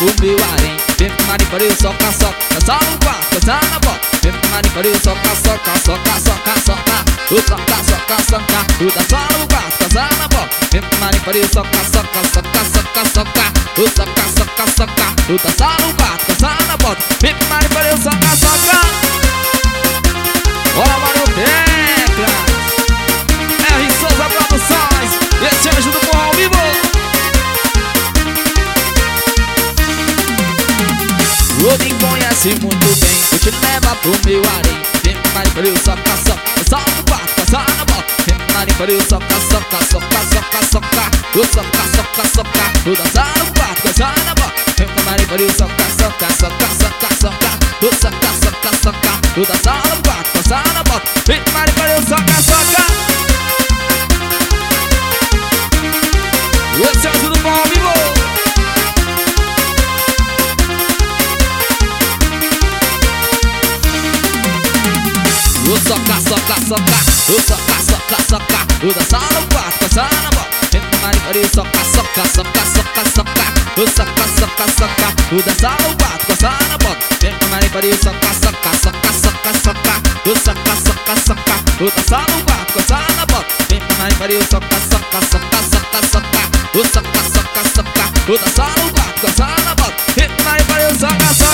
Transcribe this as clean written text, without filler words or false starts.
pro meu harém. Vem pro Maria Pariu, soca, soca, só no quarto, só na bota. Vem pro Maria Pariu, soca, soca, soca, soca, soca. O soca, soca, soca, o da só no quarto, só na bota. Vem pro Maria Pariu, soca, soca, soca, soca, soca. O soca, soca, soca, o da só no quarto, só na bota. Vem pro Maria Pariu, soca, soca. Bora, Mario Teclas, R. Souza Produções, esse anjo do forró ao vivo. O me conhece muito bem, eu te levo pro meu harém. Vem pro Maria Pariu, soca, soca, só no quarto, só na bota. Vem pro Maria Pariu, soca, soca, soca, soca, soca. O soca, soca, soca, o da só no quarto, só na bota. Vem pro Maria Pariu, soca, soca, soca, soca, soca. O soca, soca, soca, o da só no quarto, só na bota. Vem pro Maria Pariu, soca, soca. Esse é o anjo do forró ao vivo. O soca, soca, soca, o soca, soca, soca. O da só no quarto, só na bota. Vem pro Maria Pariu, soca, soca, soca, soca, soca. O soca, soca, soca, o da só no quarto, só na bota. Vem pro Maria Pariu, soca, soca, soca, soca, soca. O soca, soca, soca, o da só no quarto, só na bota. Vem pro Maria Pariu, soca, soca, soca, soca, soca. O soca, soca, soca, o da só no quarto, só na bota. Vem pro Maria Pariu, soca, soca.